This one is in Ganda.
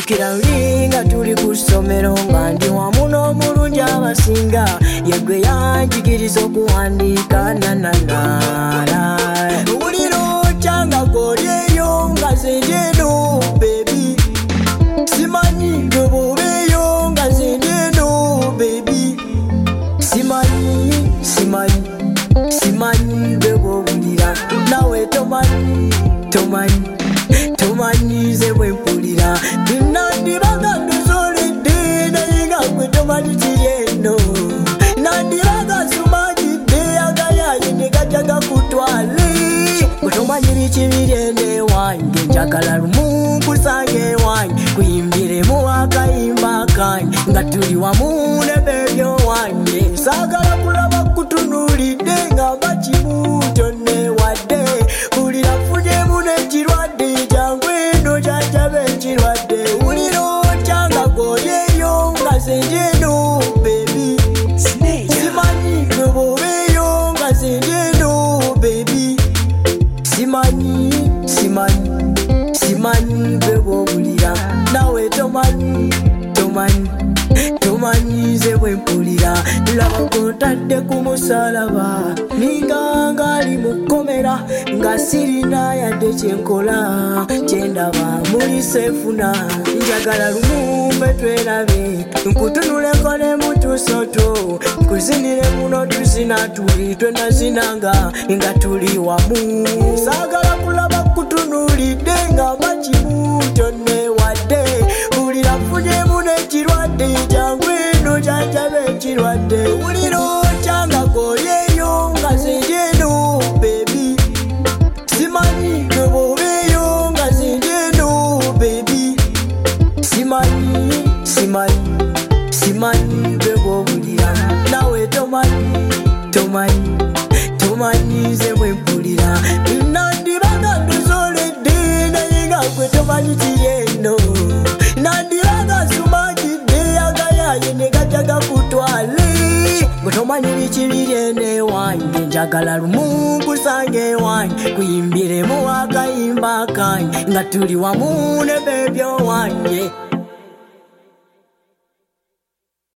Jukira ulinga tuli kusomero nga ndi wamu n'omulungi abasinga yegwe yanjigiriza okuwandiika nananara uliro cyanga golyeyo nga zendeno baby simanyi gwe bobeyo nga zendeno baby simanyi gwe bobulira nawe tomanyi ze bwe mpulira nandibaga nduzoledde naye nga gwe tomanyi kiryeno nandibaga sumanyidde agayaye ne gajja gakutwale gwe tomanyi bikibirene wange njagala lumu kusange wange kuyimbiremu akayimba kange nga tuli wamu ne bebyo wange saagala kulaba kutunulidde nga bakibutonne wadde ulira nfunyemu n'ekirwadde jangu eno kyajabe ekirwadde uliro cyanga golyeyo nga zenjeno baby simanyi gwe bobeyo nga zenjeno baby simanyi gwe bobulira nawe tomanyi ze bwe mpulira laba gontadde ku musalaba ninga ngali mukomera nga sirina yadde kyenkola kyendaba muli sefuna njagala lumu mbe twerabe nkutunuleko ne mutusoto nkuzinire muno tuzina tuli twenazinanga nga tuli wamu saagala kulaba kutunulidde nga bakibutonne wadde ulira nfunyemu n'ekirwadde jangu eno kyajabe ekirwadde uliro cyanga golyeyo nga zenjeno baby simanyi gwe bobeyo nga zenjeno baby simanyi gwe bobulira nawe tomanyi ze bwe mpulira nandibaga nduzoledde naye nga gwe tomanyi kiryeno nandibaga sumanyidde agayaye ne gajja gakutwale gwe tomanyi bikibiryene wange njagala lumu kusange wange kuyimbiremu akayimba kange nga tuli wamu ne bebyo wange